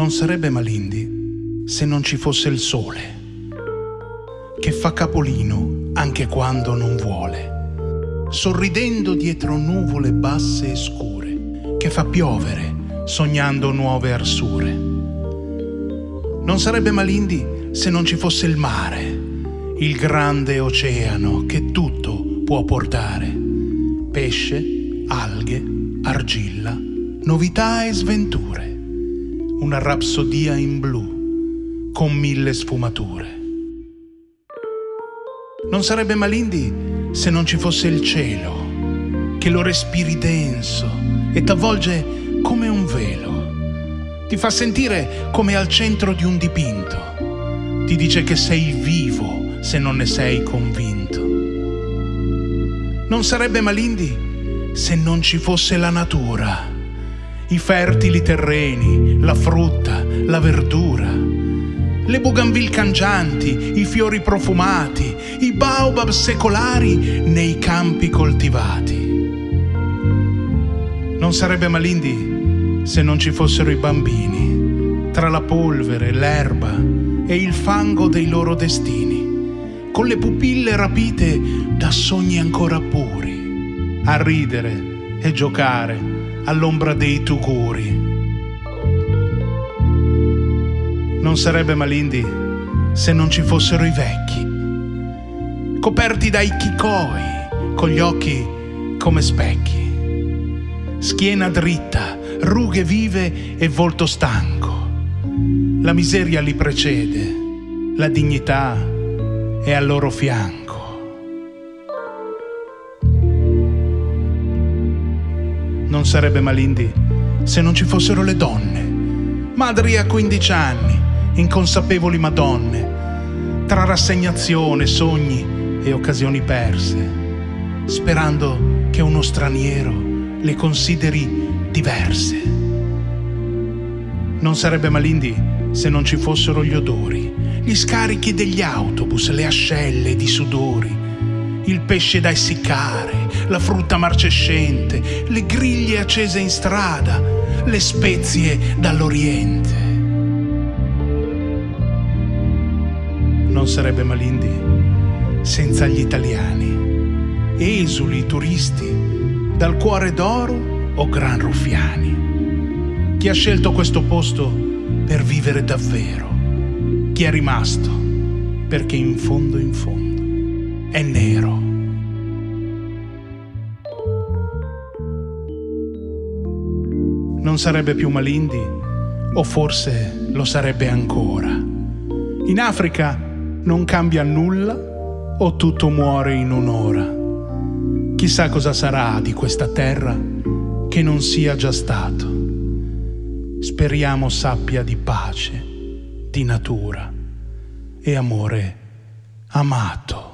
Non sarebbe Malindi se non ci fosse il sole, che fa capolino anche quando non vuole, sorridendo dietro nuvole basse e scure, che fa piovere sognando nuove arsure. Non sarebbe Malindi se non ci fosse il mare, il grande oceano che tutto può portare: pesce, alghe, argilla, novità e sventure. Una rapsodia in blu con 1000 sfumature. Non sarebbe Malindi se non ci fosse il cielo, che lo respiri denso e t'avvolge come un velo. Ti fa sentire come al centro di un dipinto. Ti dice che sei vivo se non ne sei convinto. Non sarebbe Malindi se non ci fosse la natura, i fertili terreni, la frutta, la verdura, le bougainville cangianti, i fiori profumati, i baobab secolari nei campi coltivati. Non sarebbe Malindi se non ci fossero i bambini, tra la polvere, l'erba e il fango dei loro destini, con le pupille rapite da sogni ancora puri, a ridere e giocare all'ombra dei tuguri. Non sarebbe Malindi se non ci fossero i vecchi, coperti dai chicoi, con gli occhi come specchi, schiena dritta, rughe vive e volto stanco. La miseria li precede, la dignità è al loro fianco. Non sarebbe Malindi se non ci fossero le donne, madri a 15 anni, inconsapevoli madonne, tra rassegnazione, sogni e occasioni perse, sperando che uno straniero le consideri diverse. Non sarebbe Malindi se non ci fossero gli odori, gli scarichi degli autobus, le ascelle di sudori, il pesce da essiccare, la frutta marcescente, le griglie accese in strada, le spezie dall'Oriente. Non sarebbe Malindi senza gli italiani, esuli turisti, dal cuore d'oro o gran ruffiani. Chi ha scelto questo posto per vivere davvero? Chi è rimasto perché in fondo è nero. Non sarebbe più Malindi, o forse lo sarebbe ancora. In Africa non cambia nulla o tutto muore in un'ora. Chissà cosa sarà di questa terra che non sia già stato. Speriamo sappia di pace, di natura e amore amato.